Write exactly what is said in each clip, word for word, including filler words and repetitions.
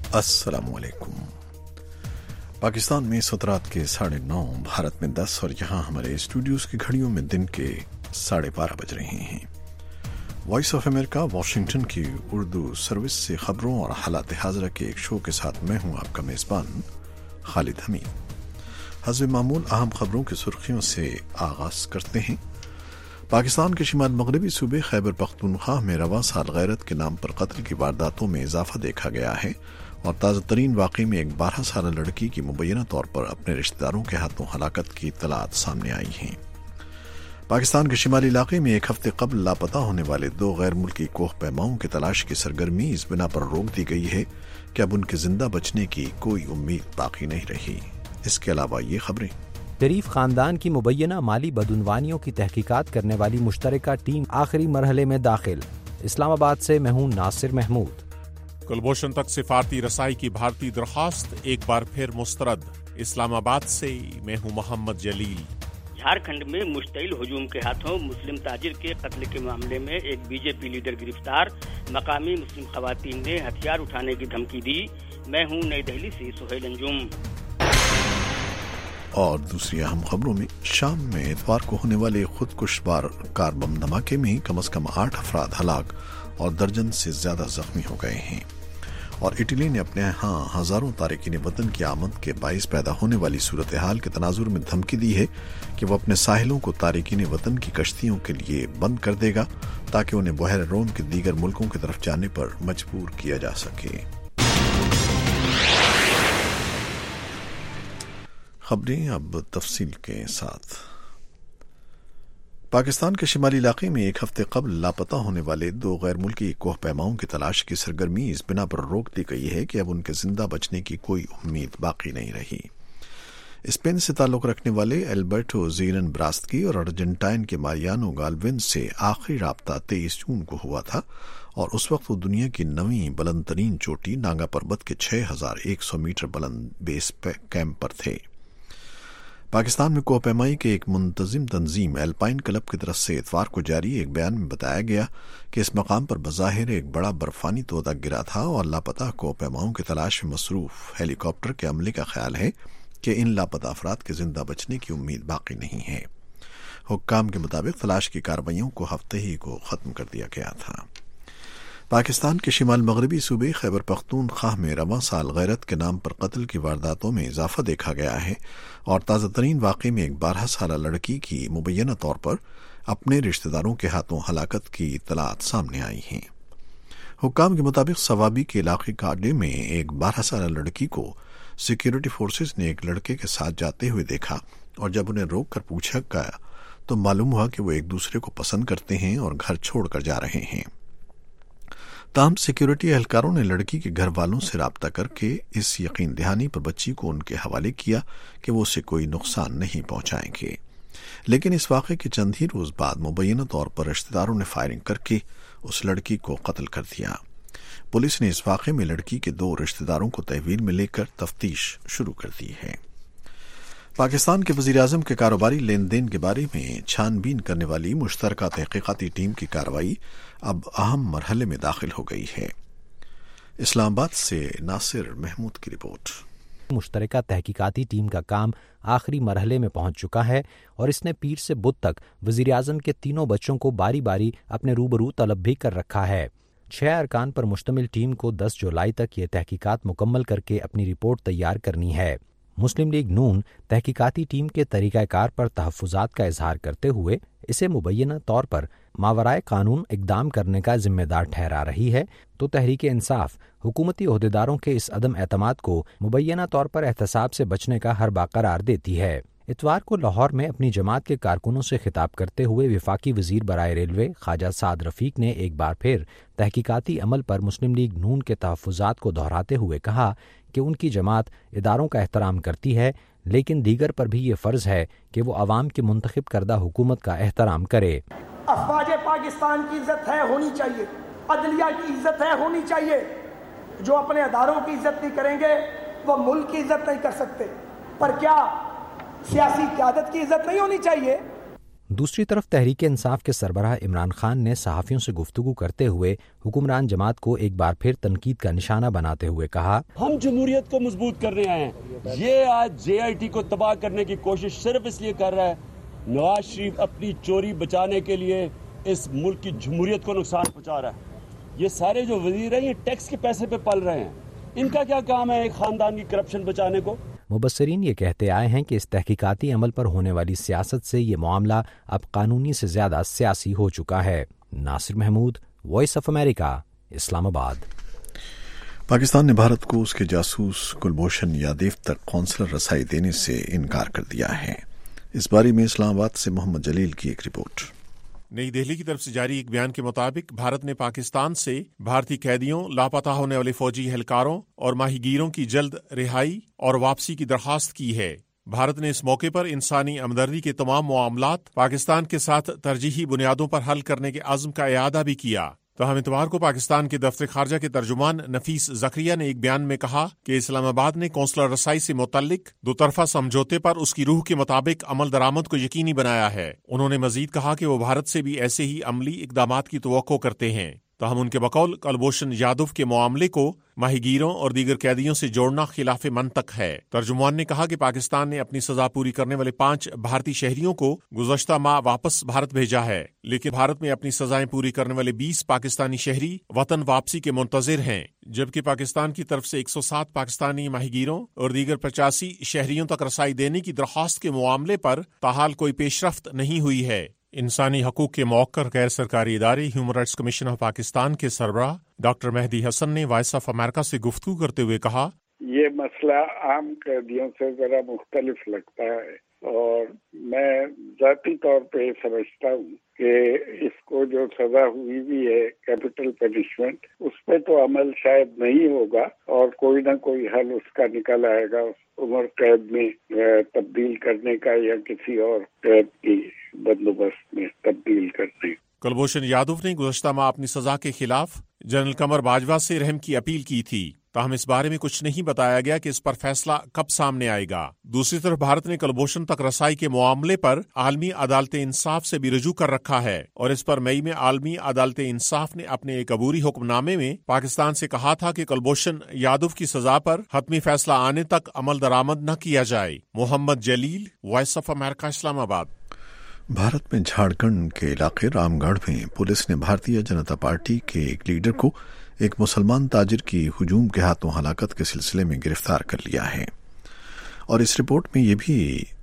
अस्सलाम वालेकुम। पाकिस्तान में सत्रह के साढ़े नौ, भारत में दस और यहाँ हमारे स्टूडियोज की घड़ियों में दिन के साढ़े बारह बज रहे हैं। वॉइस ऑफ अमेरिका वाशिंगटन की उर्दू सर्विस से खबरों और हालात हाज़िरा के एक शो के साथ मैं हूँ आपका मेज़बान खालिद हमीद। हज़ब मामूल अहम खबरों की सुर्खियों से आगाज़ करते हैं। पाकिस्तान के शिमाल मगरबी सूबे खैबर पख्तूनख्वा में रवां साल गैरत के नाम पर कत्ल की वारदातों में इजाफा देखा गया है और ताज़ा तरीन वाक़े में एक बारह साल लड़की की मुबैना तौर पर अपने रिश्तेदारों के हाथों हलाकत की इत्तलात सामने आई हैं। पाकिस्तान के शिमाली इलाके में एक हफ्ते कबल लापता होने वाले दो गैर मुल्की कोह पैमाओं की तलाश की सरगर्मी इस बिना पर रोक दी गई है कि अब उनके जिंदा बचने की कोई उम्मीद बाकी नहीं रही। इसके अलावा ये खबरें। शरीफ खानदान की मुबैना माली बदउनवानियों की तहकीकात करने वाली मुश्तरका टीम आखिरी मरहले में दाखिल। इस्लामाबाद से मैं हूं नासिर महमूद। कुलभूषण तक सिफारती रसाई की भारतीय दरख्वास्त एक बार फिर मुस्तरद। इस्लामाबाद से मैं हूं मोहम्मद जलील। झारखंड में मुश्तइल हुजूम के हाथों मुस्लिम ताजिर के कत्ल के मामले में एक बीजेपी लीडर गिरफ्तार। मकामी मुस्लिम खवातीन ने हथियार उठाने की धमकी दी। मैं हूं नई दिल्ली से सुहेल अंजुम। और दूसरी अहम खबरों में, शाम में इतवार को होने वाले खुदकुश बार कार बम धमाके में कम से कम आठ अफराद हलाक और दर्जन से ज्यादा जख्मी हो गए हैं। और इटली ने अपने यहाँ हजारों तारकीन वतन की आमद के बाइस पैदा होने वाली सूरत हाल के तनाजुर में धमकी दी है कि वो अपने साहिलों को तारकीन वतन की कश्तियों के लिए बंद कर देगा ताकि उन्हें बहर रोम के दीगर मुल्कों की तरफ जाने पर मजबूर किया जा सके। खबरें अब तफसील के साथ। पाकिस्तान के शिमाली इलाके में एक हफ्ते कबल लापता होने वाले दो गैर मुल्की कोह पैमाओं की तलाश की सरगर्मी इस बिना पर रोक दी गई है कि अब उनके जिंदा बचने की कोई उम्मीद बाकी नहीं रही। स्पेन से ताल्लुक रखने वाले एल्बर्टो जीरन ब्रास्की और अर्जेंटाइन के मारियानो गाल्विन से आखिरी राब्ता तेईस जून को हुआ था और उस वक्त वो दुनिया की नवीं बुलंद तरीन चोटी नागा पर्वत के छह हजार एक सौ मीटर बुलंद बेस कैंप पर थे। पाकिस्तान में कोह पैमाई के एक मुंतजिम तंजीम एल्पाइन क्लब की तरफ से इतवार को जारी एक बयान में बताया गया कि इस मकाम पर बज़ाहिर एक बड़ा बर्फानी तोदा गिरा था और लापता कोह पैमाओं की तलाश में मसरूफ हेलीकॉप्टर के अमले का ख्याल है कि इन लापता अफराद के जिंदा बचने की उम्मीद बाकी नहीं है। हुक्काम के मुताबिक तलाश की कार्रवाइयों को हफ्ते ही को खत्म कर दिया गया था। पाकिस्तान के शिमाल मगरबी सूबे खैबर पख्तूनख्वा में रवां साल गैरत के नाम पर कत्ल की वारदातों में इजाफा देखा गया है और ताज़ा तरीन वाक़े में एक बारह साल लड़की की मुबैना तौर पर अपने रिश्तेदारों के हाथों हलाकत की इत्तलात सामने आई हैं। हुक्काम के मुताबिक सवाबी के इलाके का अड्डे में एक बारह साल लड़की को सिक्योरिटी फोर्सेज ने एक लड़के के साथ जाते हुए देखा और जब उन्हें रोक कर पूछा गया तो मालूम हुआ कि वो एक दूसरे को पसंद करते हैं और घर छोड़कर जा रहे हैं। ताहम सिक्योरिटी एहलकारों ने लड़की के घर वालों से राब्ता करके इस यकीन दहानी पर बच्ची को उनके हवाले किया कि वो उसे कोई नुकसान नहीं पहुंचाएंगे, लेकिन इस वाक़े के चंद ही रोज बाद मुबैना तौर पर रिश्तेदारों ने फायरिंग करके उस लड़की को कत्ल कर दिया। पुलिस ने इस वाक़े में लड़की के दो रिश्तेदारों को तहवील में लेकर तफ्तीश शुरू कर दी है। पाकिस्तान के वज़ीर आज़म के कारोबारी लेन देन के बारे में छानबीन करने वाली मुश्तरका तहकीकाती टीम की कार्रवाई अब अहम मरहले में दाखिल हो गई है। इस्लामाबाद से नासिर महमूद की रिपोर्ट। मुश्तरका तहकीकाती टीम का काम आखिरी मरहले में पहुंच चुका है और इसने पीर से बुध तक वज़ीर आज़म के तीनों बच्चों को बारी बारी अपने रूबरू तलब भी कर रखा है। छह अरकान पर मुश्तमिल टीम को दस जुलाई तक ये तहकीकात मुकम्मल करके अपनी रिपोर्ट तैयार करनी है। मुस्लिम लीग नून तहकीकाती टीम के तरीक़ाकार पर तहफ़्फ़ुज़ात का इजहार करते हुए इसे मुबैना तौर पर मावराए कानून इक़दाम करने का जिम्मेदार ठहरा रही है, तो तहरीक इंसाफ हुकूमती ओहदेदारों के इस अदम एतमाद को मुबैना तौर पर एहतसाब से बचने का हरबा करार देती है। इतवार को लाहौर में अपनी जमात के कारकुनों से खिताब करते हुए वफाकी वज़ीर बराए रेलवे ख्वाजा साद रफ़ीक ने एक बार फिर तहकीकाती अमल पर मुस्लिम लीग नून के तहफ़्फ़ुज़ात को दोहराते हुए कहा कि उनकी जमात इदारों का एहतराम करती है, लेकिन दीगर पर भी ये फ़र्ज़ है कि वो अवाम की मुंतखब करदा हुकूमत का एहतराम करे। अफ़वाज पाकिस्तान की इज्जत है होनी चाहिए, अदलिया की इज्जत है होनी चाहिए। जो अपने अदारों की इज्जत नहीं करेंगे वो मुल्क की इज्जत नहीं कर सकते। पर क्या सियासी क़यादत की इज्जत नहीं होनी चाहिए? دوسری طرف تحریک انصاف کے سربراہ عمران خان نے صحافیوں سے گفتگو کرتے ہوئے حکمران جماعت کو ایک بار پھر تنقید کا نشانہ بناتے ہوئے کہا، ہم جمہوریت کو مضبوط کرنے آئے ہیں، یہ آج جے آئی ٹی کو تباہ کرنے کی کوشش صرف اس لیے کر رہا ہے نواز شریف اپنی چوری بچانے کے لیے اس ملک کی جمہوریت کو نقصان پہنچا رہا ہے۔ یہ سارے جو وزیر ہیں یہ ٹیکس کے پیسے پہ پل رہے ہیں، ان کا کیا کام ہے ایک خاندان کی کرپشن بچانے کو؟ مبصرین یہ کہتے آئے ہیں کہ اس تحقیقاتی عمل پر ہونے والی سیاست سے یہ معاملہ اب قانونی سے زیادہ سیاسی ہو چکا ہے۔ Nasir Mahmood, voice of America, Islamabad. Pakistan نے بھارت کو اس کے جاسوس کلبھوشن یادیو تک قونصلر رسائی دینے سے انکار کر دیا ہے۔ اس بارے میں اسلام آباد سے محمد جلیل کی ایک رپورٹ۔ نئی دہلی کی طرف سے جاری ایک بیان کے مطابق بھارت نے پاکستان سے بھارتی قیدیوں، لاپتہ ہونے والے فوجی اہلکاروں اور ماہی گیروں کی جلد رہائی اور واپسی کی درخواست کی ہے۔ بھارت نے اس موقع پر انسانی ہمدردی کے تمام معاملات پاکستان کے ساتھ ترجیحی بنیادوں پر حل کرنے کے عزم کا اعادہ بھی کیا۔ تاہم اتوار کو پاکستان کے دفتر خارجہ کے ترجمان نفیس زکریا نے ایک بیان میں کہا کہ اسلام آباد نے قونصلر رسائی سے متعلق دو طرفہ سمجھوتے پر اس کی روح کے مطابق عمل درآمد کو یقینی بنایا ہے۔ انہوں نے مزید کہا کہ وہ بھارت سے بھی ایسے ہی عملی اقدامات کی توقع کرتے ہیں۔ تاہم ان کے بقول کلبھوشن یادو کے معاملے کو ماہی گیروں اور دیگر قیدیوں سے جوڑنا خلاف منطق ہے۔ ترجمان نے کہا کہ پاکستان نے اپنی سزا پوری کرنے والے پانچ بھارتی شہریوں کو گزشتہ ماہ واپس بھارت بھیجا ہے، لیکن بھارت میں اپنی سزائیں پوری کرنے والے بیس پاکستانی شہری وطن واپسی کے منتظر ہیں، جبکہ پاکستان کی طرف سے ایک سو سات پاکستانی ماہی گیروں اور دیگر پچاسی شہریوں تک رسائی دینے کی درخواست کے معاملے پر تاحال کوئی پیش رفت نہیں ہوئی ہے۔ انسانی حقوق کے موقر غیر سرکاری ادارے human rights commission of Pakistan کے سربراہ ڈاکٹر مہدی حسن نے وائس آف امریکہ سے گفتگو کرتے ہوئے کہا، یہ مسئلہ عام قیدیوں سے ذرا مختلف لگتا ہے اور میں ذاتی طور پہ سمجھتا ہوں کہ اس کو جو سزا ہوئی بھی ہے کیپٹل پنشمنٹ، اس پہ تو عمل شاید نہیں ہوگا اور کوئی نہ کوئی حل اس کا نکل آئے گا، عمر قید میں تبدیل کرنے کا یا کسی اور قید کی بندوبست میں تبدیل کرنے۔ کلبھوشن یادو نے گزشتہ ماہ اپنی سزا کے خلاف جنرل قمر باجوہ سے رحم کی اپیل کی تھی، تاہم اس بارے میں کچھ نہیں بتایا گیا کہ اس پر فیصلہ کب سامنے آئے گا۔ دوسری طرف بھارت نے کلبھوشن تک رسائی کے معاملے پر عالمی عدالت انصاف سے بھی رجوع کر رکھا ہے اور اس پر مئی میں عالمی عدالت انصاف نے اپنے ایک عبوری حکم نامے میں پاکستان سے کہا تھا کہ کلبھوشن یادو کی سزا پر حتمی فیصلہ آنے تک عمل درآمد نہ کیا جائے۔ محمد جلیل، وائس آف امریکہ، اسلام آباد۔ بھارت میں جھارکھنڈ کے علاقے رام گڑھ میں پولیس نے بھارتیہ جنتا پارٹی کے ایک لیڈر کو ایک مسلمان تاجر کی ہجوم کے ہاتھوں ہلاکت کے سلسلے میں گرفتار کر لیا ہے، اور اس رپورٹ میں یہ بھی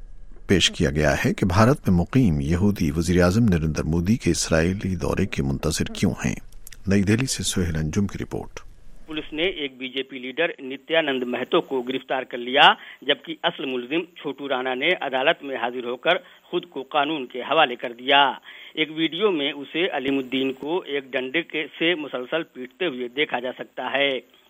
پیش کیا گیا ہے کہ بھارت میں مقیم یہودی وزیر اعظم نریندر مودی کے اسرائیلی دورے کے منتظر کیوں ہیں۔ نئی دہلی سے سہیل انجم کی رپورٹ۔ پولیس نے ایک بی جے پی لیڈر نتیانند مہتو کو گرفتار کر لیا، جبکہ اصل ملزم چھوٹو رانا نے عدالت میں حاضر ہو کر خود کو قانون کے حوالے کر دیا۔ ایک ویڈیو میں اسے علیم الدین کو ایک ڈنڈے کے سے مسلسل پیٹتے ہوئے دیکھا جا سکتا ہے۔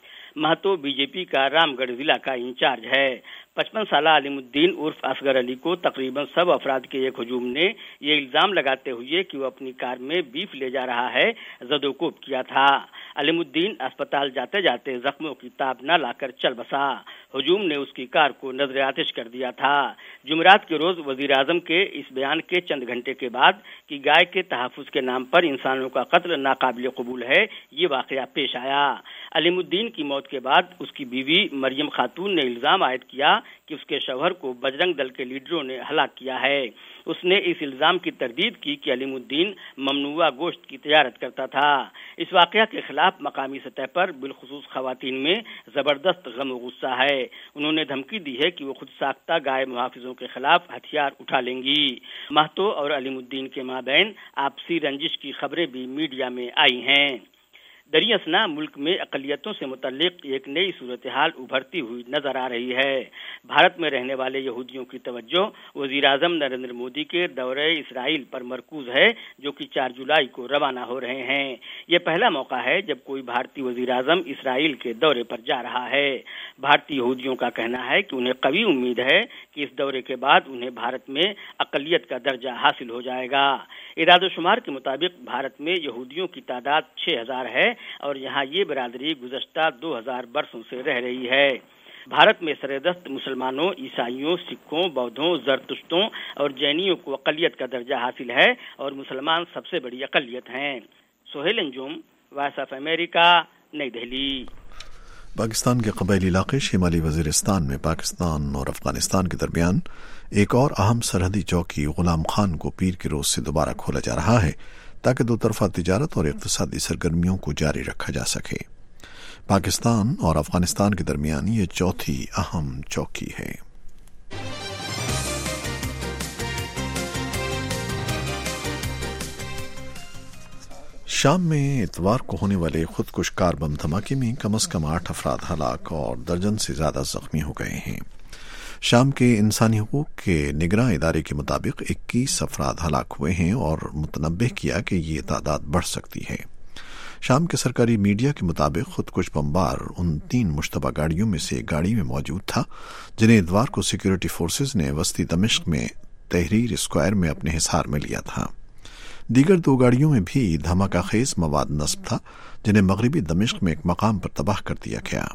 مہتو بی جے پی کا رام گڑھ ضلع کا انچارج ہے۔ پچپن سالہ علیم الدین عرف اصغر علی کو تقریباً سب افراد کے ایک ہجوم نے یہ الزام لگاتے ہوئے کہ وہ اپنی کار میں بیف لے جا رہا ہے زد و کوب کیا تھا۔ علیم الدین اسپتال جاتے جاتے زخموں کی تاب نہ لا کر چل بسا۔ ہجوم نے اس کی کار کو نظر آتش کر دیا تھا۔ جمعرات کے روز وزیر اعظم کے اس بیان کے چند گھنٹے کے بعد کہ گائے کے تحفظ کے نام پر انسانوں کا قتل ناقابل قبول ہے، یہ واقعہ پیش آیا۔ علیم الدین کی موت کے بعد اس کی بیوی مریم خاتون نے الزام عائد کیا کہ اس کے شوہر کو بجرنگ دل کے لیڈروں نے ہلاک کیا ہے۔ اس نے اس الزام کی تردید کی کہ علیم الدین ممنوعہ گوشت کی تجارت کرتا تھا۔ اس واقعہ کے خلاف مقامی سطح پر بالخصوص خواتین میں زبردست غم و غصہ ہے۔ انہوں نے دھمکی دی ہے کہ وہ خود ساختہ گائے محافظوں کے خلاف ہتھیار اٹھا لیں گی۔ مہتو اور علیم الدین کے مابین آپسی رنجش کی خبریں بھی میڈیا میں آئی ہیں۔ دریاسنا ملک میں اقلیتوں سے متعلق ایک نئی صورتحال ابھرتی ہوئی نظر آ رہی ہے۔ بھارت میں رہنے والے یہودیوں کی توجہ وزیر اعظم نریندر مودی کے دورے اسرائیل پر مرکوز ہے، جو کہ چار جولائی کو روانہ ہو رہے ہیں۔ یہ پہلا موقع ہے جب کوئی بھارتی وزیر اعظم اسرائیل کے دورے پر جا رہا ہے۔ بھارتی یہودیوں کا کہنا ہے کہ انہیں قوی امید ہے کہ اس دورے کے بعد انہیں بھارت میں اقلیت کا درجہ حاصل ہو جائے گا۔ اعداد و شمار کے مطابق بھارت میں یہودیوں کی تعداد چھ ہزار ہے اور یہاں یہ برادری گزشتہ دو ہزار برسوں سے رہ رہی ہے۔ بھارت میں سردست مسلمانوں، عیسائیوں، سکھوں، بودھوں، زرتشتوں اور جینیوں کو اقلیت کا درجہ حاصل ہے اور مسلمان سب سے بڑی اقلیت ہیں۔ Sohail Anjum, voice of America, Nai Delhi. Pakistan کے قبائلی علاقے شمالی وزیرستان میں پاکستان اور افغانستان کے درمیان ایک اور اہم سرحدی چوکی غلام خان کو پیر کے روز سے دوبارہ کھولا جا رہا ہے تاکہ دو طرفہ تجارت اور اقتصادی سرگرمیوں کو جاری رکھا جا سکے۔ پاکستان اور افغانستان کے درمیان یہ چوتھی اہم چوکی ہے۔ شام میں اتوار کو ہونے والے خودکش کار بم دھماکے میں کم از کم آٹھ افراد ہلاک اور درجن سے زیادہ زخمی ہو گئے ہیں۔ شام کے انسانی حقوق کے نگراں ادارے کے مطابق اکیس افراد ہلاک ہوئے ہیں اور متنبہ کیا کہ یہ تعداد بڑھ سکتی ہے۔ شام کے سرکاری میڈیا کے مطابق خودکش بمبار ان تین مشتبہ گاڑیوں میں سے ایک گاڑی میں موجود تھا جنہیں اتوار کو سیکورٹی فورسز نے وسطی دمشق میں تحریر اسکوائر میں اپنے حصار میں لیا تھا۔ دیگر دو گاڑیوں میں بھی دھماکہ خیز مواد نصب تھا جنہیں مغربی دمشق میں ایک مقام پر تباہ کر دیا گیا۔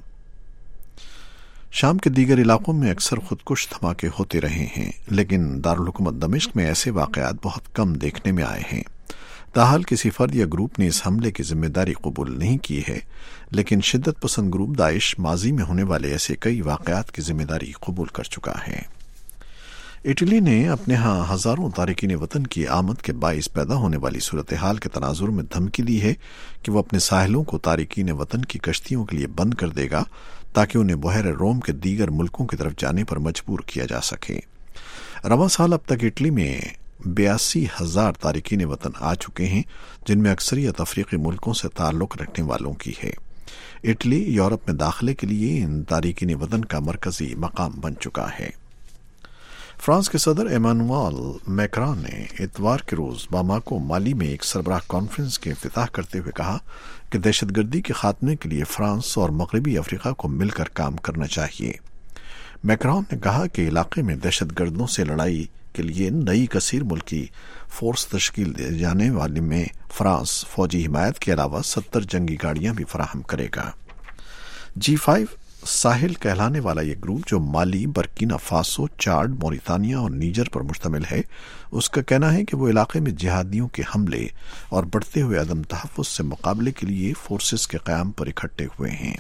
شام کے دیگر علاقوں میں اکثر خودکش دھماکے ہوتے رہے ہیں، لیکن دارالحکومت دمشق میں ایسے واقعات بہت کم دیکھنے میں آئے ہیں۔ تاحال کسی فرد یا گروپ نے اس حملے کی ذمہ داری قبول نہیں کی ہے، لیکن شدت پسند گروپ داعش ماضی میں ہونے والے ایسے کئی واقعات کی ذمہ داری قبول کر چکا ہے۔ اٹلی نے اپنے ہاں ہزاروں تارکین وطن کی آمد کے باعث پیدا ہونے والی صورتحال کے تناظر میں دھمکی دی ہے کہ وہ اپنے ساحلوں کو تارکین وطن کی کشتیوں کے لیے بند کر دے گا تاکہ انہیں بحیر روم کے دیگر ملکوں کی طرف جانے پر مجبور کیا جا سکے۔ رواں سال اب تک اٹلی میں بیاسی ہزار تارکین وطن آ چکے ہیں، جن میں اکثریت افریقی ملکوں سے تعلق رکھنے والوں کی ہے۔ اٹلی یورپ میں داخلے کے لیے ان تارکین وطن کا مرکزی مقام بن چکا ہے۔ فرانس کے صدر ایمانوئل میکران نے اتوار کے روز باماکو مالی میں ایک سربراہ کانفرنس کے افتتاح کرتے ہوئے کہا کہ دہشت گردی کے خاتمے کے لیے فرانس اور مغربی افریقہ کو مل کر کام کرنا چاہیے۔ میکران نے کہا کہ علاقے میں دہشت گردوں سے لڑائی کے لیے نئی کثیر ملکی فورس تشکیل دیے جانے والے میں فرانس فوجی حمایت کے علاوہ ستر جنگی گاڑیاں بھی فراہم کرے گا۔ جی فائیو ساحل کہلانے والا یہ گروپ جو مالی، برکینا فاسو، چاڈ، موریتانیہ اور نیجر پر مشتمل ہے، اس کا کہنا ہے کہ وہ علاقے میں جہادیوں کے حملے اور بڑھتے ہوئے عدم تحفظ سے مقابلے کے لیے فورسز کے قیام پر اکٹھے ہوئے ہیں۔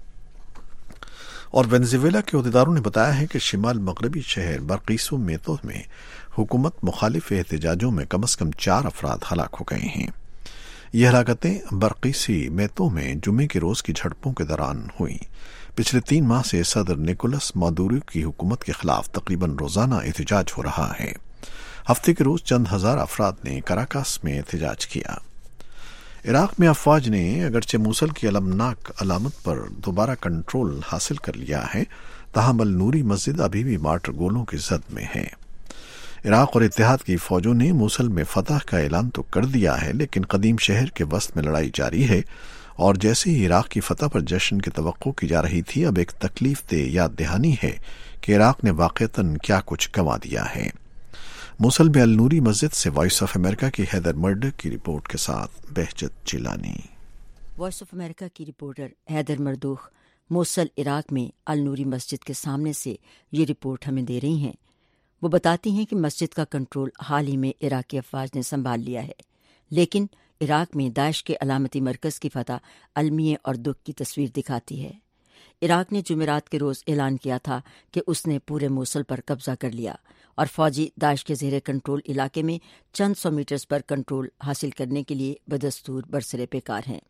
اور وینزویلا کے عہدیداروں نے بتایا ہے کہ شمال مغربی شہر برقیسو میتو میں حکومت مخالف احتجاجوں میں کم از کم چار افراد ہلاک ہو گئے ہیں۔ یہ ہلاکتیں برقیسی میتو میں جمعے کے روز کی جھڑپوں کے دوران ہوئیں۔ پچھلے تین ماہ سے صدر نکولس مادورو کی حکومت کے خلاف تقریباً روزانہ احتجاج ہو رہا ہے۔ ہفتے کے روز چند ہزار افراد نے کراکاس میں احتجاج کیا۔ عراق میں افواج نے اگرچہ موصل کی المناک علامت پر دوبارہ کنٹرول حاصل کر لیا ہے، تاہم النوری مسجد ابھی بھی مارٹر گولوں کی زد میں ہے۔ عراق اور اتحاد کی فوجوں نے موصل میں فتح کا اعلان تو کر دیا ہے، لیکن قدیم شہر کے وسط میں لڑائی جاری ہے، اور جیسے ہی عراق کی فتح پر جشن کی توقع کی جا رہی تھی، اب ایک تکلیف دہ یاد دہانی ہے کہ عراق نے واقعتاً کیا کچھ گنوا دیا ہے۔ موصل میں النوری مسجد سے وائس آف امریکہ کی ہیدر مردوخ کی رپورٹ کے ساتھ Bahjat Jilani. Voice of America کی رپورٹر ہیدر مردوخ موصل عراق میں النوری مسجد کے سامنے سے یہ رپورٹ ہمیں دے رہی ہیں۔ وہ بتاتی ہیں کہ مسجد کا کنٹرول حال ہی میں عراقی افواج نے سنبھال لیا ہے، لیکن عراق میں داعش کے علامتی مرکز کی فتح المیہ اور دکھ کی تصویر دکھاتی ہے۔ عراق نے جمعرات کے روز اعلان کیا تھا کہ اس نے پورے موصل پر قبضہ کر لیا اور فوجی داعش کے زیر کنٹرول علاقے میں چند سو میٹرز پر کنٹرول حاصل کرنے کے لیے بدستور برسرے پیکار ہیں۔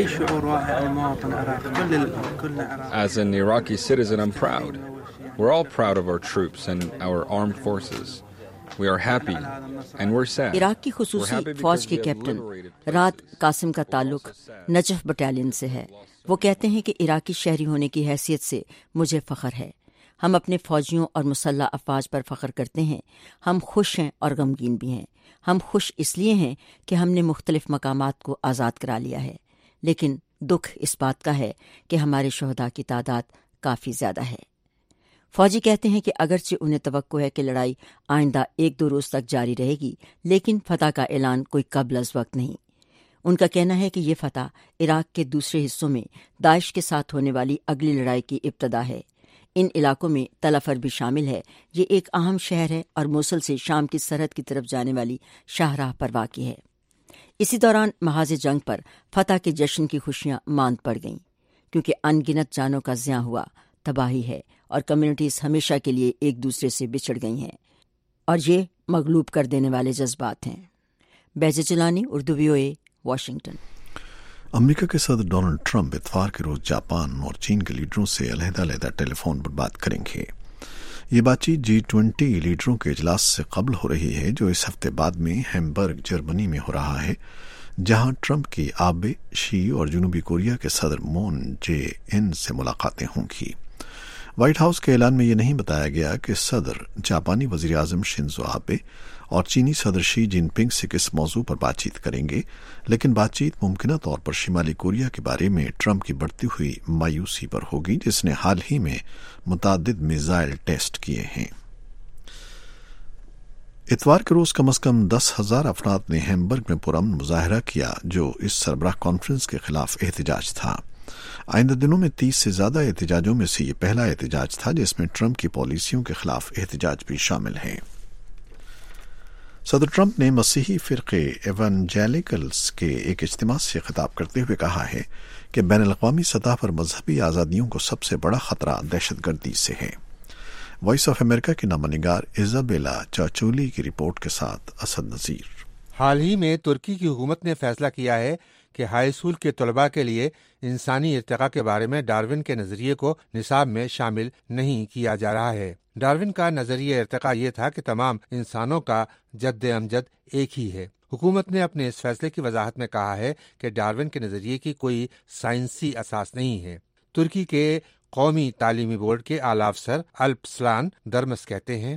As an Iraqi citizen, I'm proud. We're all proud of our troops and our armed forces. We are happy and we're sad. Iraq کی خصوصی فوج کے کیپٹن رات قاسم کا تعلق نجف بٹالین سے ہے۔ وہ کہتے ہیں کہ عراقی شہری ہونے کی حیثیت سے مجھے فخر ہے۔ ہم اپنے فوجیوں اور مسلح افواج پر فخر کرتے ہیں۔ ہم خوش ہیں اور غمگین بھی ہیں۔ ہم خوش اس لیے ہیں کہ ہم نے مختلف مقامات کو آزاد کرا لیا ہے، لیکن دکھ اس بات کا ہے کہ ہمارے شہداء کی تعداد کافی زیادہ ہے۔ فوجی کہتے ہیں کہ اگرچہ انہیں توقع ہے کہ لڑائی آئندہ ایک دو روز تک جاری رہے گی، لیکن فتح کا اعلان کوئی قبل از وقت نہیں۔ ان کا کہنا ہے کہ یہ فتح عراق کے دوسرے حصوں میں داعش کے ساتھ ہونے والی اگلی لڑائی کی ابتدا ہے۔ ان علاقوں میں تل افر بھی شامل ہے۔ یہ ایک اہم شہر ہے اور موصل سے شام کی سرحد کی طرف جانے والی شاہراہ پر واقع ہے۔ اسی دوران محاذ جنگ پر فتح کے جشن کی خوشیاں ماند پڑ گئیں، کیونکہ ان گنت جانوں کا زیاں ہوا، تباہی ہے اور کمیونٹیز ہمیشہ کے لیے ایک دوسرے سے بچھڑ گئی ہیں، اور یہ مغلوب کر دینے والے جذبات ہیں۔ Baiza Jilani, Urdu V O A, Washington. America کے صدر ڈونلڈ ٹرمپ اتوار کے روز جاپان اور چین کے لیڈروں سے علیحدہ علیحدہ ٹیلی فون پر بات کریں گے۔ یہ بات چیت جی ٹوینٹی لیڈروں کے اجلاس سے قبل ہو رہی ہے، جو اس ہفتے بعد میں ہیمبرگ، جرمنی میں ہو رہا ہے، جہاں ٹرمپ کی آبے، شی اور جنوبی کوریا کے صدر مون جے ان سے ملاقاتیں ہوں گی۔ وائٹ ہاؤس کے اعلان میں یہ نہیں بتایا گیا کہ صدر جاپانی وزیر اعظم شنزو آبے اور چینی صدر شی جن پنگ سے کس موضوع پر بات چیت کریں گے، لیکن بات چیت ممکنہ طور پر شمالی کوریا کے بارے میں ٹرمپ کی بڑھتی ہوئی مایوسی پر ہوگی، جس نے حال ہی میں متعدد میزائل ٹیسٹ کیے ہیں۔ اتوار کے روز کم از کم دس ہزار افراد نے ہیمبرگ میں پرامن مظاہرہ کیا، جو اس سربراہ کانفرنس کے خلاف احتجاج تھا۔ آئندہ دنوں میں تیس سے زیادہ احتجاجوں میں سے یہ پہلا احتجاج تھا جس میں ٹرمپ کی پالیسیوں کے خلاف احتجاج بھی شامل ہے۔ صدر ٹرمپ نے مسیحی فرقے ایونجیلیکلز کے ایک اجتماع سے خطاب کرتے ہوئے کہا ہے کہ بین الاقوامی سطح پر مذہبی آزادیوں کو سب سے بڑا خطرہ دہشت گردی سے ہے۔ وائس آف امریکہ کی نامہ نگار ایزابیلا چاچولی کی رپورٹ کے ساتھ اسد نذیر۔ حال ہی میں ترکی کی حکومت نے فیصلہ کیا ہے کہ ہائی اسکول کے طلباء کے لیے انسانی ارتقاء کے بارے میں ڈارون کے نظریے کو نصاب میں شامل نہیں کیا جا رہا ہے۔ ڈارون کا نظریہ ارتقاء یہ تھا کہ تمام انسانوں کا جد امجد ایک ہی ہے۔ حکومت نے اپنے اس فیصلے کی وضاحت میں کہا ہے کہ ڈارون کے نظریے کی کوئی سائنسی اساس نہیں ہے۔ ترکی کے قومی تعلیمی بورڈ کے اعلیٰ افسر الپسلان درمس کہتے ہیں،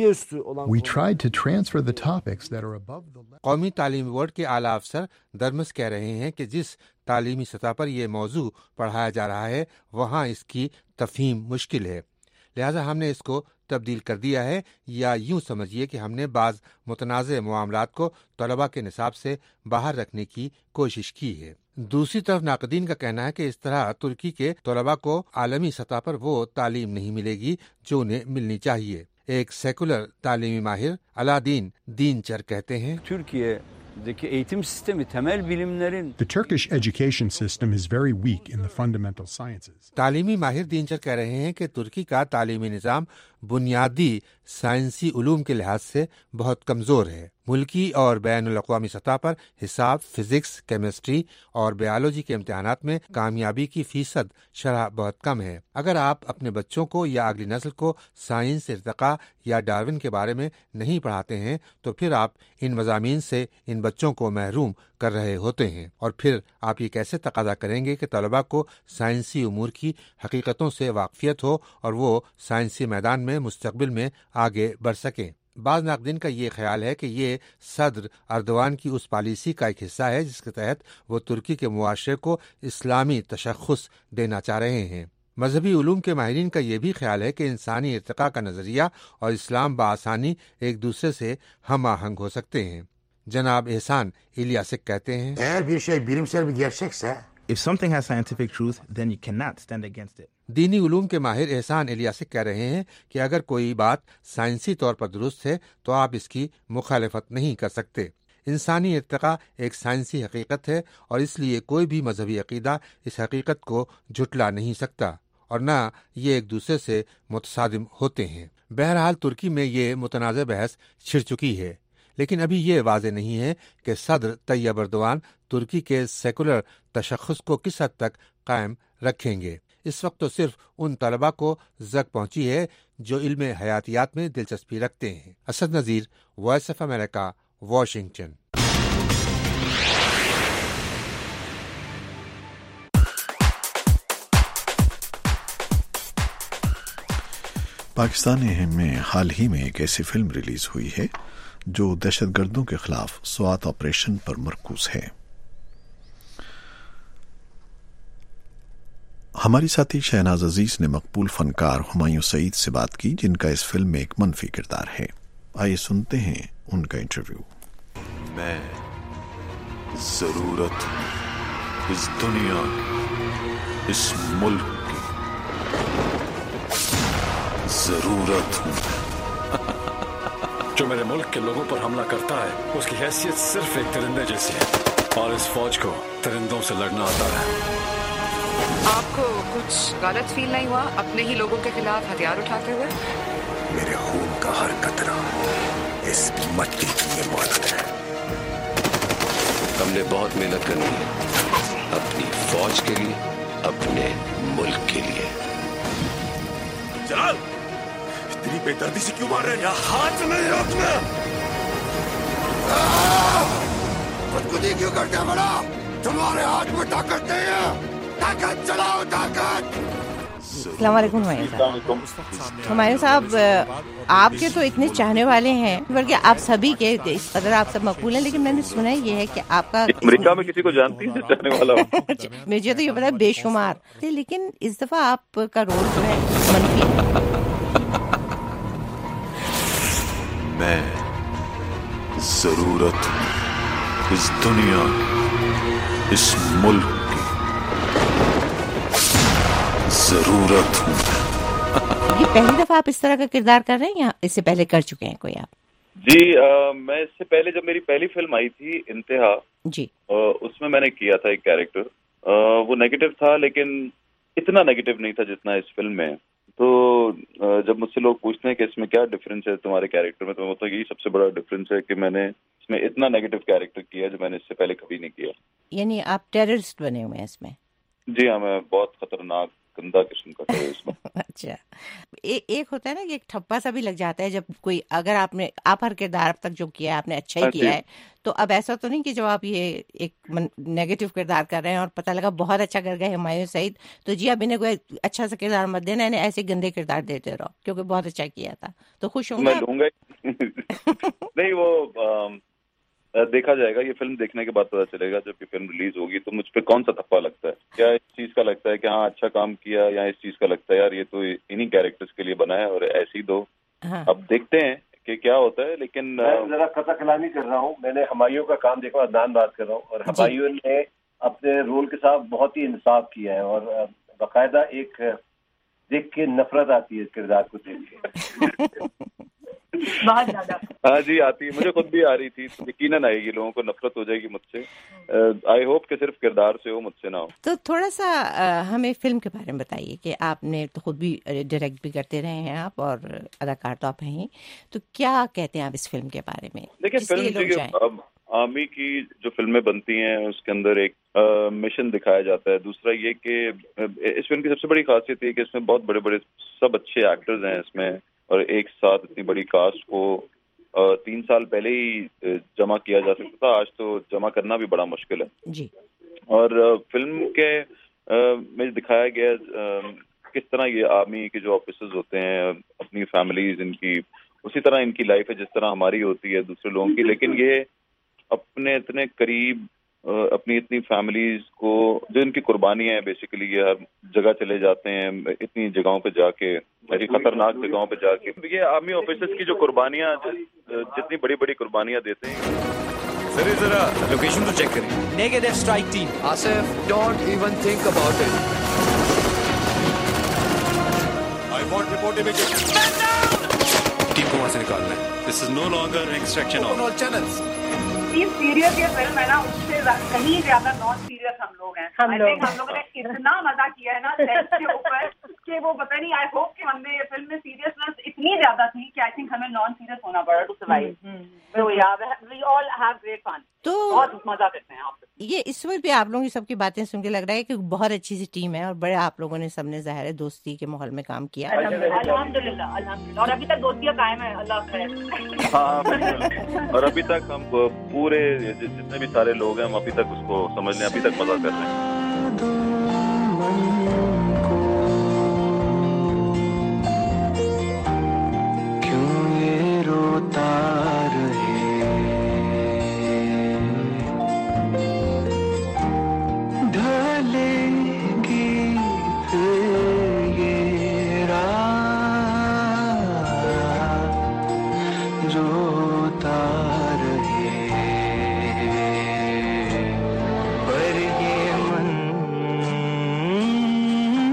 قومی تعلیمی بورڈ کے اعلیٰ افسر درمس کہہ رہے ہیں کہ جس تعلیمی سطح پر یہ موضوع پڑھایا جا رہا ہے وہاں اس کی تفہیم مشکل ہے، لہذا ہم نے اس کو تبدیل کر دیا ہے، یا یوں سمجھیے کہ ہم نے بعض متنازع معاملات کو طلباء کے نصاب سے باہر رکھنے کی کوشش کی ہے۔ دوسری طرف ناقدین کا کہنا ہے کہ اس طرح ترکی کے طلباء کو عالمی سطح پر وہ تعلیم نہیں ملے گی جو انہیں ملنی چاہیے۔ ایک سیکولر تعلیمی ماہر علادین دینچر کہتے ہیں، Türkiye'deki eğitim sistemi temel bilimlerin The Turkish education system is very weak in the fundamental sciences. تعلیمی ماہر دینچر کہہ رہے ہیں کہ ترکی کا تعلیمی نظام بنیادی سائنسی علوم کے لحاظ سے بہت کمزور ہے۔ ملکی اور بین الاقوامی سطح پر حساب، فزکس، کیمسٹری اور بایولوجی کے امتحانات میں کامیابی کی فیصد شرح بہت کم ہے۔ اگر آپ اپنے بچوں کو یا اگلی نسل کو سائنس، ارتقاء یا ڈارون کے بارے میں نہیں پڑھاتے ہیں تو پھر آپ ان مضامین سے ان بچوں کو محروم کر رہے ہوتے ہیں، اور پھر آپ یہ کیسے تقاضا کریں گے کہ طلباء کو سائنسی امور کی حقیقتوں سے واقفیت ہو اور وہ سائنسی میدان میں مستقبل میں آگے بڑھ سکیں۔ بعض ناقدین کا یہ خیال ہے کہ یہ صدر اردوان کی اس پالیسی کا ایک حصہ ہے جس کے تحت وہ ترکی کے معاشرے کو اسلامی تشخص دینا چاہ رہے ہیں۔ مذہبی علوم کے ماہرین کا یہ بھی خیال ہے کہ انسانی ارتقاء کا نظریہ اور اسلام بآسانی ایک دوسرے سے ہم آہنگ ہو سکتے ہیں۔ جناب احسان الیاسک کہتے ہیں، If something has scientific truth, then you cannot stand against it. دینی علوم کے ماہر احسان الیاسک کہہ رہے ہیں کہ اگر کوئی بات سائنسی طور پر درست ہے تو آپ اس کی مخالفت نہیں کر سکتے۔ انسانی ارتقاء ایک سائنسی حقیقت ہے اور اس لیے کوئی بھی مذہبی عقیدہ اس حقیقت کو جھٹلا نہیں سکتا، اور نہ یہ ایک دوسرے سے متصادم ہوتے ہیں۔ بہرحال ترکی میں یہ متنازع بحث چھڑ چکی ہے، لیکن ابھی یہ واضح نہیں ہے کہ صدر طیب اردوان ترکی کے سیکولر تشخص کو کس حد تک قائم رکھیں گے۔ اس وقت تو صرف ان طلباء کو زک پہنچی ہے جو علم حیاتیات میں دلچسپی رکھتے ہیں۔ Asad Nazir, voice of America, Washington. Pakistan میں حال ہی میں ایک ایسی فلم ریلیز ہوئی ہے جو دہشت گردوں کے خلاف سوات آپریشن پر مرکوز ہے۔ ہماری ساتھی شہناز عزیز نے مقبول فنکار ہمایوں سعید سے بات کی جن کا اس فلم میں ایک منفی کردار ہے۔ آئیے سنتے ہیں ان کا انٹرویو۔ میں ضرورت اس دنیا کی، اس ملک کی जरूरत हूं। जो मेरे मुल्क के लोगों पर हमला करता है उसकी हैसियत सिर्फ एक तिरंदे जैसी है और इस फौज को तिरंदों से लड़ना आता है। आपको कुछ गलत फील नहीं हुआ अपने ही लोगों के खिलाफ हथियार उठाते हुए? मेरे खून का हर कतरा इस मट्टी की इमानत है। हमने बहुत मेहनत करनी है अपनी फौज के लिए, अपने मुल्क के लिए। जलाल, इतनी बेदर्दी से क्यों मार रहे हैं? या हाथ नहीं रोकना। खुदकुशी क्यों करते हैं बड़ा? तुम्हारे हाथ में ताकत नहीं है। ताकत चलाओ, ताकत। अस्सलाम वालेकुम हुमायूं साहब। हुमायूं साहब, आपके तो इतने चाहने वाले हैं, बल्कि आप सभी के इस कदर आप सब मकबूल हैं, लेकिन मैंने सुना ये है कि आपका अमेरिका में किसी को जानती है चाहने वाला हूं। मुझे तो ये पता है बेशुमार, लेकिन इस दफा आपका रोल जो है मनफी है। मैं जरूरत इस दुनिया इस मुल्क की जरूरत हूं। ये पहली दफा आप इस तरह का किरदार कर रहे हैं या इससे पहले कर चुके हैं कोई आप? जी आ, मैं इससे पहले जब मेरी पहली फिल्म आई थी इंतहा जी, आ, उसमें मैंने किया था एक कैरेक्टर। आ, वो नेगेटिव था, लेकिन इतना नेगेटिव नहीं था जितना इस फिल्म में। तो आ, जब मुझसे लोग पूछते हैं कि इसमें क्या डिफरेंस है तुम्हारे कैरेक्टर में, तो मैं बोलता हूँ यही सबसे बड़ा डिफरेंस है कि मैंने इसमें इतना नेगेटिव कैरेक्टर किया जो मैंने इससे पहले कभी नहीं किया। यानी आप टेररिस्ट बने हुए हैं इसमें? जी हाँ, मैं बहुत खतरनाक गंदा किस्म का टेररिस्ट हूँ। अच्छा, ए, एक होता है ना कि एक ठप्पा सा भी लग जाता है जब कोई, अगर आपने आप हर किरदार अब तक जो किया है आपने अच्छा ही किया है, तो अब ऐसा तो नहीं कि जब आप ये एक नेगेटिव किरदार कर रहे हैं और पता लगा बहुत अच्छा कर गए हुमायूं सईद, तो जी अब इन्हें कोई अच्छा सा किरदार मत देना, इन्हें ऐसे गंदे किरदार देते रहो क्योंकि बहुत अच्छा किया था, तो खुश होंगे? मैं लूंगा नहीं, वो आ, देखा जाएगा। ये फिल्म देखने के बाद पता चलेगा जब ये फिल्म रिलीज होगी तो मुझ पे कौन सा थप्पा लगता है। क्या इस चीज का लगता है कि हाँ अच्छा काम किया, या इस चीज का लगता है यार ये तो इन्हीं कैरेक्टर्स के लिए बना है और ऐसे ही दो। हाँ। अब देखते हैं कि क्या होता है। लेकिन मैं जरा कथा कलामी कर रहा हूँ। मैंने हुमायूं का काम देखा, अदनान बात कर रहा हूँ, और हुमायूं ने अपने रोल के साथ बहुत ही इंसाफ किया है और बाकायदा एक देख के नफरत आती है इस किरदार को देख के। बहुत ज्यादा। हाँ जी, आती है, मुझे खुद भी आ रही थी। यकीनन आएगी, लोगों को नफरत हो जाएगी मुझसे। आई होप कि सिर्फ किरदार से हो, मुझसे ना हो। तो थोड़ा सा आ, हमें फिल्म के बारे में बताइए कि आपने तो खुद भी डायरेक्ट भी करते रहे हैं आप, और अदाकार तो आप हैं ही, तो क्या कहते हैं आप इस फिल्म के बारे में? देखिए, फिल्म आर्मी की जो फिल्में बनती हैं उसके अंदर एक मिशन दिखाया जाता है। दूसरा ये कि इस फिल्म की सबसे बड़ी खासियत है कि इसमें बहुत बड़े बड़े सब अच्छे एक्टर्स हैं इसमें, और एक साथ इतनी बड़ी कास्ट को तीन साल पहले ही जमा किया जा सकता था। आज तो जमा करना भी बड़ा मुश्किल है जी। और फिल्म के में दिखाया गया किस तरह ये आर्मी के जो ऑफिसर्स होते हैं, अपनी फैमिलीज इनकी उसी तरह इनकी लाइफ है जिस तरह हमारी होती है दूसरे लोगों की, लेकिन ये अपने इतने करीब अपनी इतनी फैमिलीज को, जो इनकी कुर्बानियां हैं, बेसिकली ये हर जगह चले जाते हैं, इतनी जगहों पे जाके, ऐसी खतरनाक जगहों पे जाके, ये आर्मी ऑफिसर्स की जो कुर्बानियां, जितनी बड़ी बड़ी कुर्बानियां देते हैं। सर जरा लोकेशन तो चेक करें। Negative strike team. Asif, don't even think about it. I want report immediately. Team को वहां से निकालना है। This is no longer extraction of all channels. Serious ये फिल्म है ना, उससे कहीं ज्यादा नॉन सीरियस हम लोग हैं। हम लोग हम लोगों ने इतना मजा किया है ना सेट के ऊपर कि वो पता नहीं, आई होप कि हमने ये फिल्म में सीरियसनेस इतनी ज्यादा थी कि आई थिंक हमें नॉन सीरियस होना पड़ा टू सर्वाइव। तो यार we all have great fun. तो बहुत मजा करते हैं आप। ये इस वक्त भी आप लोगों की सबकी बातें सुन के लग रहा है कि बहुत अच्छी सी टीम है और बड़े आप लोगों ने सबने ज़ाहिर है दोस्ती के माहौल में काम किया। अल्हम्दुलिल्लाह अल्हम्दुलिल्लाह, और अभी तक दोस्तियां कायम है, अल्लाह खैर। हाँ, और अभी तक हम पूरे जितने भी सारे लोग हैं हम अभी तक उसको समझने, अभी तक मजा कर रहे हैं। क्यों ये रोता रहे, ढलेगी फिर ये रात रोता रहे, पर ये मन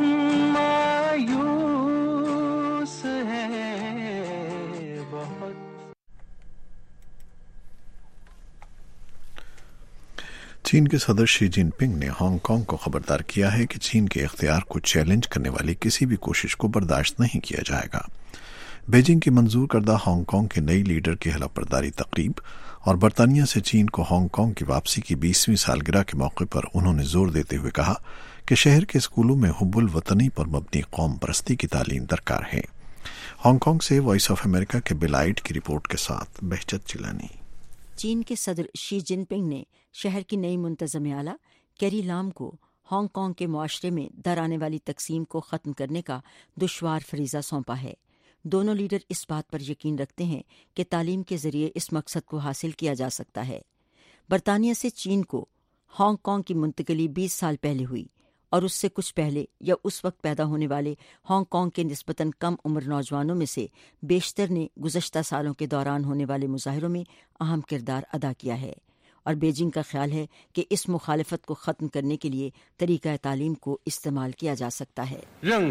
چین کے صدر شی جن پنگ نے ہانگ کانگ کو خبردار کیا ہے کہ چین کے اختیار کو چیلنج کرنے والی کسی بھی کوشش کو برداشت نہیں کیا جائے گا۔ بیجنگ کی منظور کردہ ہانگ کانگ کے نئی لیڈر کی حلف برداری تقریب اور برطانیہ سے چین کو ہانگ کانگ کی واپسی کی بیسویں سالگرہ کے موقع پر انہوں نے زور دیتے ہوئے کہا کہ شہر کے اسکولوں میں حب الوطنی پر مبنی قوم پرستی کی تعلیم درکار ہے۔ ہانگ کانگ سے وائس آف امریکہ کے بلائٹ کی رپورٹ کے ساتھ بہجت چلانی۔ چین کے صدر شی جن پنگ نے شہر کی نئی منتظم اعلیٰ کیری لام کو ہانگ کانگ کے معاشرے میں در آنے والی تقسیم کو ختم کرنے کا دشوار فریضہ سونپا ہے۔ دونوں لیڈر اس بات پر یقین رکھتے ہیں کہ تعلیم کے ذریعے اس مقصد کو حاصل کیا جا سکتا ہے۔ برطانیہ سے چین کو ہانگ کانگ کی منتقلی بیس سال پہلے ہوئی اور اس سے کچھ پہلے یا اس وقت پیدا ہونے والے ہانگ کانگ کے نسبتاً کم عمر نوجوانوں میں سے بیشتر نے گزشتہ سالوں کے دوران ہونے والے مظاہروں میں اہم کردار ادا کیا ہے، اور بیجنگ کا خیال ہے کہ اس مخالفت کو ختم کرنے کے لیے طریقہ تعلیم کو استعمال کیا جا سکتا ہے۔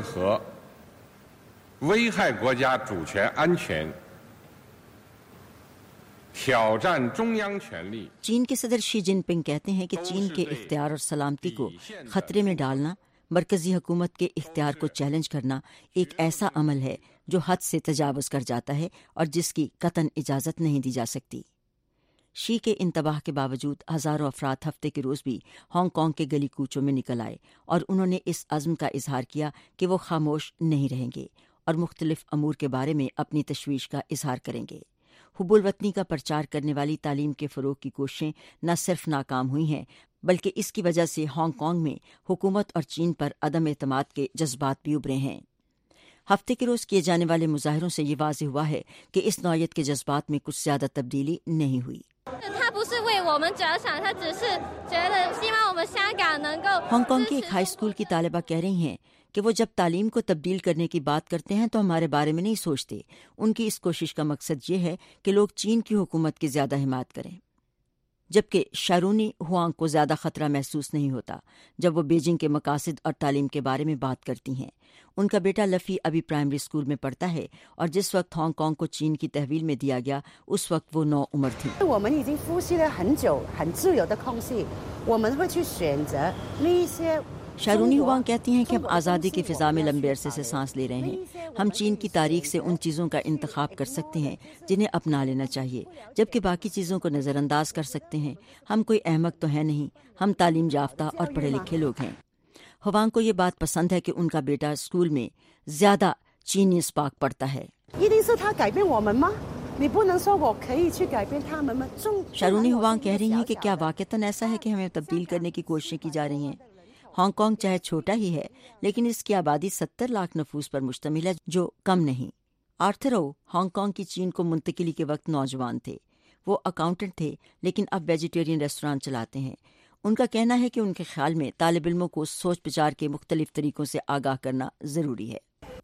چین کے صدر شی جن پنگ کہتے ہیں کہ چین کے اختیار اور سلامتی کو خطرے میں ڈالنا، مرکزی حکومت کے اختیار کو چیلنج کرنا ایک ایسا عمل ہے جو حد سے تجاوز کر جاتا ہے اور جس کی قطعاً اجازت نہیں دی جا سکتی۔ شی کے انتباہ کے باوجود ہزاروں افراد ہفتے کے روز بھی ہانگ کانگ کے گلی کوچوں میں نکل آئے اور انہوں نے اس عزم کا اظہار کیا کہ وہ خاموش نہیں رہیں گے اور مختلف امور کے بارے میں اپنی تشویش کا اظہار کریں گے۔ حب الوطنی کا پرچار کرنے والی تعلیم کے فروغ کی کوششیں نہ صرف ناکام ہوئی ہیں بلکہ اس کی وجہ سے ہانگ کانگ میں حکومت اور چین پر عدم اعتماد کے جذبات بھی ابھرے ہیں۔ ہفتے کے روز کیے جانے والے مظاہروں سے یہ واضح ہوا ہے کہ اس نوعیت کے جذبات میں کچھ زیادہ تبدیلی نہیں ہوئی۔ ہانگ کانگ کی ایک ہائی اسکول کی طالبہ کہہ رہی ہیں کہ وہ جب تعلیم کو تبدیل کرنے کی بات کرتے ہیں تو ہمارے بارے میں نہیں سوچتے۔ ان کی اس کوشش کا مقصد یہ ہے کہ لوگ چین کی حکومت کی زیادہ حمایت کریں، جبکہ شارونی ہوانگ کو زیادہ خطرہ محسوس نہیں ہوتا جب وہ بیجنگ کے مقاصد اور تعلیم کے بارے میں بات کرتی ہیں۔ ان کا بیٹا لفی ابھی پرائمری اسکول میں پڑھتا ہے اور جس وقت ہانگ کانگ کو چین کی تحویل میں دیا گیا اس وقت وہ نو عمر تھی۔ شارونی ہوانگ کہتی ہیں کہ ہم آزادی کی فضا میں لمبے عرصے سے سانس لے رہے ہیں۔ ہم چین کی تاریخ سے ان چیزوں کا انتخاب کر سکتے ہیں جنہیں اپنا لینا چاہیے، جبکہ باقی چیزوں کو نظر انداز کر سکتے ہیں۔ ہم کوئی احمق تو ہے نہیں، ہم تعلیم یافتہ اور پڑھے لکھے لوگ ہیں۔ ہوانگ کو یہ بات پسند ہے کہ ان کا بیٹا اسکول میں زیادہ چینی اسپاک پڑھتا ہے۔ شارونی ہوانگ کہہ رہی ہیں کہ کیا واقعتاً ایسا ہے کہ ہمیں تبدیل کرنے کی کوششیں کی جا رہی ہیں؟ ہانگ کانگ چاہے چھوٹا ہی ہے لیکن اس کی آبادی ستر لاکھ نفوس پر مشتمل ہے، جو کم نہیں۔ آرتھر او ہانگ کانگ کی چین کو منتقلی کے وقت نوجوان تھے۔ وہ اکاؤنٹنٹ تھے لیکن اب ویجیٹیرین ریسٹوران چلاتے ہیں۔ ان کا کہنا ہے کہ ان کے خیال میں طالب علموں کو سوچ بچار کے مختلف طریقوں سے آگاہ کرنا ضروری ہے۔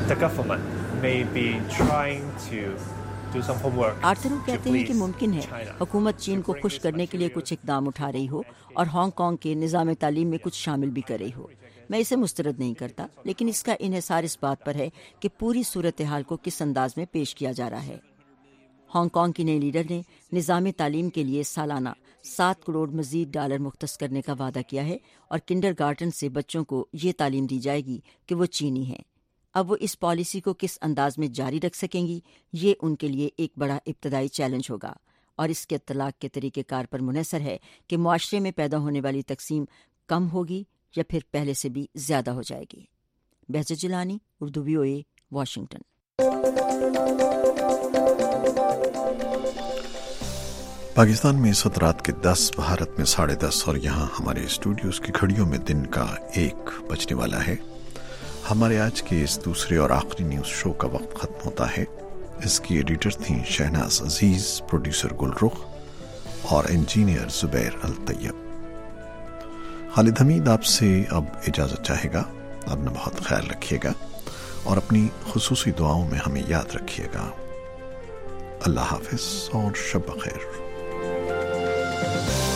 آرتھر او کہتے ہیں کہ ممکن ہے حکومت چین کو خوش کرنے کے لیے کچھ اقدام اٹھا رہی ہو اور ہانگ کانگ کے نظام تعلیم میں کچھ شامل بھی کر رہی ہو۔ میں اسے مسترد نہیں کرتا، لیکن اس کا انحصار اس بات پر ہے کہ پوری صورتحال کو کس انداز میں پیش کیا جا رہا ہے۔ ہانگ کانگ کی نئی لیڈر نے نظام تعلیم کے لیے سالانہ سات کروڑ مزید ڈالر مختص کرنے کا وعدہ کیا ہے اور کنڈر گارٹن سے بچوں کو یہ تعلیم دی جائے گی کہ وہ چینی ہیں۔ اب وہ اس پالیسی کو کس انداز میں جاری رکھ سکیں گی، یہ ان کے لیے ایک بڑا ابتدائی چیلنج ہوگا، اور اس کے اطلاق کے طریقہ کار پر منحصر ہے کہ معاشرے میں پیدا ہونے والی تقسیم کم ہوگی یا پھر پہلے سے بھی زیادہ ہو جائے گی۔ Bahjat Jilani, Urdu V O A, Washington. Pakistan میں اس وقت رات کے دس، بھارت میں ساڑھے دس، اور یہاں ہمارے اسٹوڈیوز کی گھڑیوں میں دن کا ایک بجنے والا ہے۔ ہمارے آج کے اس دوسرے اور آخری نیوز شو کا وقت ختم ہوتا ہے۔ اس کی ایڈیٹر تھیں شہناز عزیز، پروڈیوسر گل رخ اور انجینئر زبیر الطیب۔ خالد حمید آپ سے اب اجازت چاہے گا۔ اپنا بہت خیال رکھیے گا اور اپنی خصوصی دعاؤں میں ہمیں یاد رکھیے گا۔ اللہ حافظ اور شب بخیر۔